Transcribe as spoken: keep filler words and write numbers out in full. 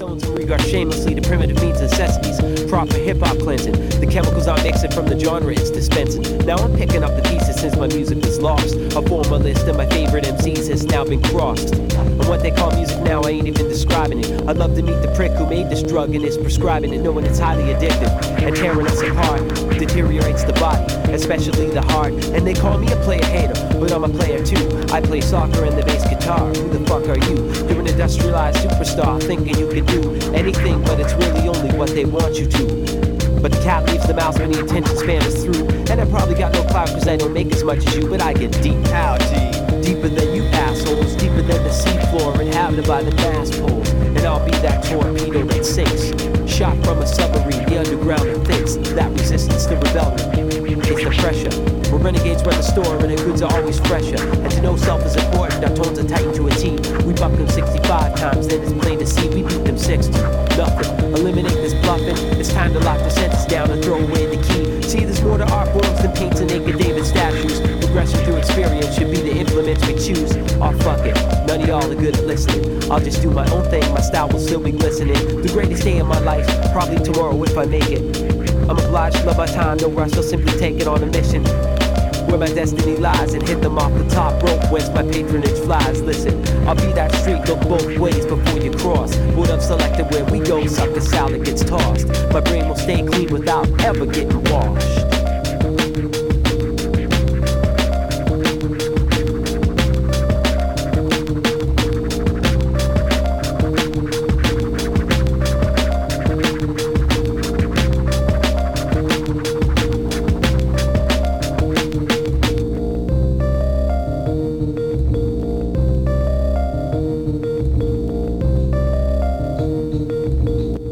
stones and regard shamelessly the primitive means and necessities. Proper hip-hop cleansing, the chemicals I'm mixing from the genre it's dispensing. Now I'm picking up the pieces since my music was lost. A former list of my favorite M Cs has now been crossed. And what they call music now, I ain't even describing it. I'd love to meet the prick who made this drug and is prescribing it, knowing it's highly addictive and tearing us apart. Deteriorates the body, especially the heart. And they call me a player hater, but I'm a player too. I play soccer and the bass guitar. Who the fuck are you? You're an industrialized superstar thinking you can do anything, but it's really only what they want you to. But the cat leaves the mouse when the attention span is through. And I probably got no clout cause I don't make as much as you, but I get deep. How deep? Deeper than you assholes, deeper than the seafloor inhabited by the mast poles. And I'll be that torpedo that sinks, shot from a submarine, the underground that thinks. That resistance to rebellion, it's the pressure. We're renegades run the store and the goods are always fresher. And to know self is important, our tones are tightened to a T. We buck them sixty-five times, then it's plain to see we beat them sixty. Nothing, eliminate this bluffing. It's time to lock the sentence down and throw away the key. See, there's more to art forms than paints and naked David statues. Progression through experience should be the implements we choose. Oh fuck it, none of y'all are good at listening. I'll just do my own thing, my style will still be glistening. The greatest day of my life, probably tomorrow if I make it. I'm obliged to love my time, no rush, I'll simply take it on a mission where my destiny lies and hit them off the top rope whence my patronage flies. Listen, I'll be that street, look both ways before you cross. Would have selected where we go, sucker salad gets tossed. My brain will stay clean without ever getting washed.